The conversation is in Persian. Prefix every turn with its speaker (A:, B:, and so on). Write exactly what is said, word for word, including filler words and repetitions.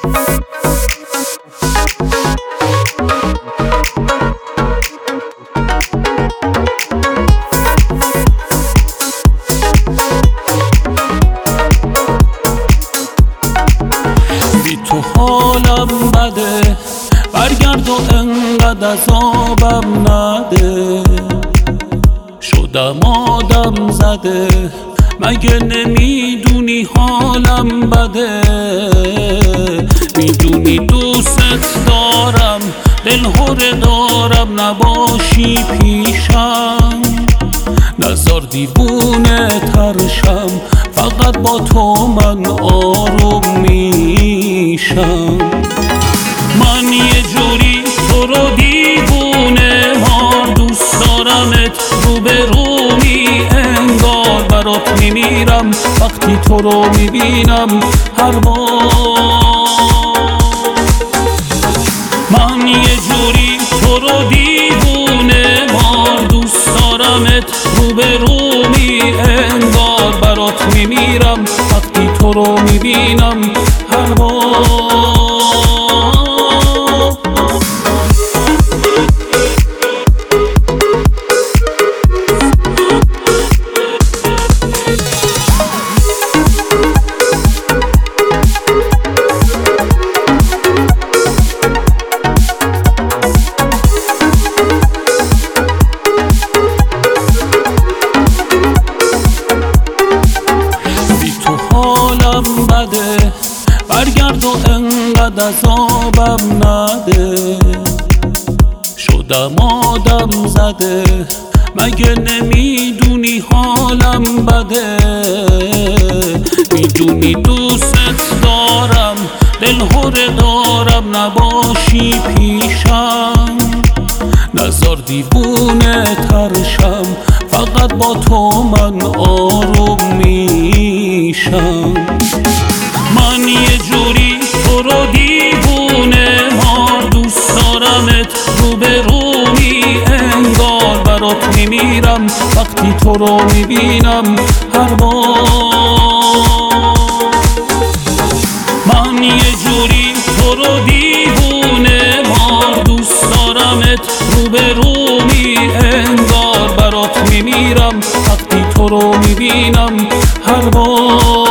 A: بی تو حالم بده، برگرد و انقدر عذابم نده. شدم آدم زده، مگه نمیدونی حالم بده؟ میدونی دوست دارم، دل هره دارم، نباشی پیشم. نزار دیوونه ترشم، فقط با تو من آروم میشم. من یه جوری تو رو دیوونه مار دوست دارمت، رو به رومی انگار برات میمیرم وقتی تو رو میبینم هر بار. من یه جوری تو رو دیوونه مار دوست دارمت، رو به رومی انگار برات میمیرم وقتی تو رو میبینم هر بار. بده، برگرد و انقدر عذابم نده. شدم آدم زده، مگه نمیدونی حالم بده؟ میدونی دوست دارم، دل هره دارم، نباشی پیشم. نزار دیوونه ترشم، فقط با تو من آروم میشم. من یه جوری تو رو دیوونه مار دوست دارمت، رو به رومی انگار برات میمیرم وقتی تو رو میبینم هر بار. من یه جوری تو رو دیوونه مار دوست دارمت، رو به رومی انگار برات میمیرم وقتی تو رو میبینم هر بار.